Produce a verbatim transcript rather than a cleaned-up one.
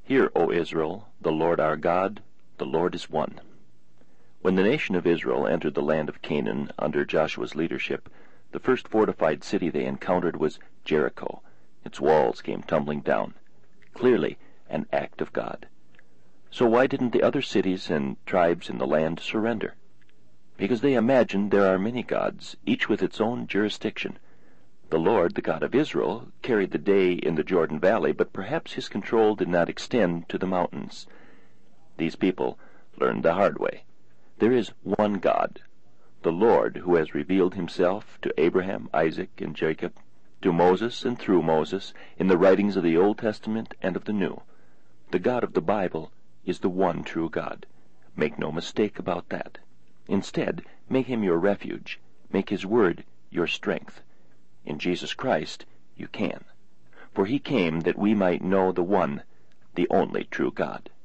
Hear, O Israel, the Lord our God, the Lord is one. When the nation of Israel entered the land of Canaan under Joshua's leadership, the first fortified city they encountered was Jericho. Its walls came tumbling down. Clearly an act of God. So why didn't the other cities and tribes in the land surrender? Because they imagined there are many gods, each with its own jurisdiction. The Lord, the God of Israel, carried the day in the Jordan Valley, but perhaps his control did not extend to the mountains. These people learned the hard way. There is one God, the Lord, who has revealed himself to Abraham, Isaac, and Jacob, to Moses and through Moses, in the writings of the Old Testament and of the New. The God of the Bible is the one true God. Make no mistake about that. Instead, make him your refuge. Make his word your strength. In Jesus Christ you can. For he came that we might know the one, the only true God.